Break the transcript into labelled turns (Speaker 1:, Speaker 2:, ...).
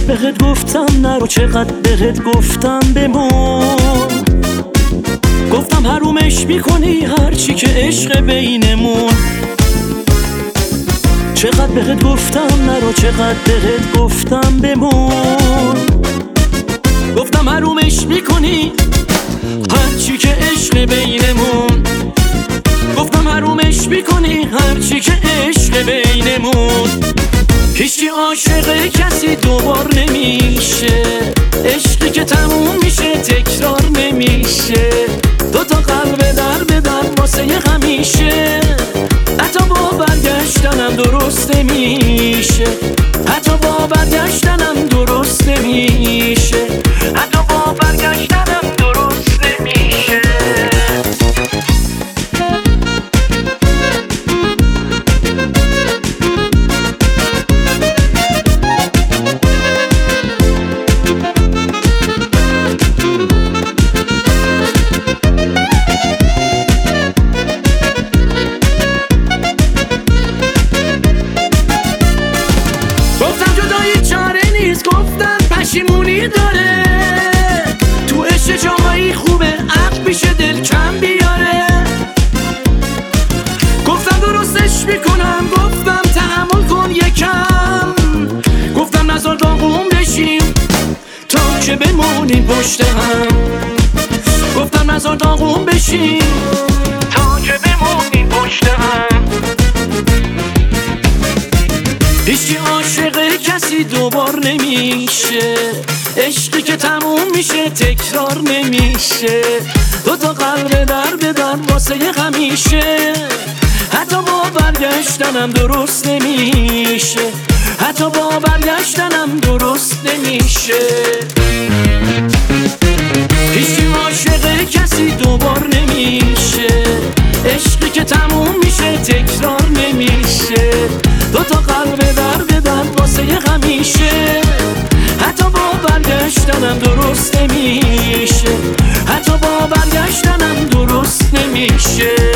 Speaker 1: بهت گفتم نرو، چقدر بهت گفتم بمون. گفتم حرومش میکنی هرچی که عشق بینمون. چقدر بهت گفتم نرو، چقدر بهت گفتم بمون. گفتم حرومش میکنی هرچی که عشق بینمون. گفتم حرومش میکنی هرچی که عشق بینمون. هیچی عاشق کسی دوبار نمیشه، عشقی که تموم میشه تکرار نمیشه. دوتا قلب در به در واسه همیشه، حتی با برگشتنم درست نمیشه. حتی با برگشتنم درست نمیشه. حتی با برگشتنم درست نمیشه. گفتن پشیمونی داره، تو عشق جایی خوبه عقل پیشه دل کم بیاره. گفتم درستش میکنم، گفتم تحمل کن یکم. گفتم نزار داغون بشیم تا که بمونیم پشت هم. گفتم نزار داغون بشیم تا که بمونیم پشت هم. هیچی عاشق کسی دوبار نمیشه، عشقی که تموم میشه تکرار نمیشه. دوتا قلب در به در واسه همیشه، حتی با برگشتنم درست نمیشه. حتی با برگشتنم درست نمیشه. هیچی عاشق کسی دوبار نمیشه، عشقی که تموم میشه تکرار نمیشه. دوتا قلب در به در واسه همیشه، حتی با برگشتنم درست نمیشه. حتی با برگشتنم درست نمیشه.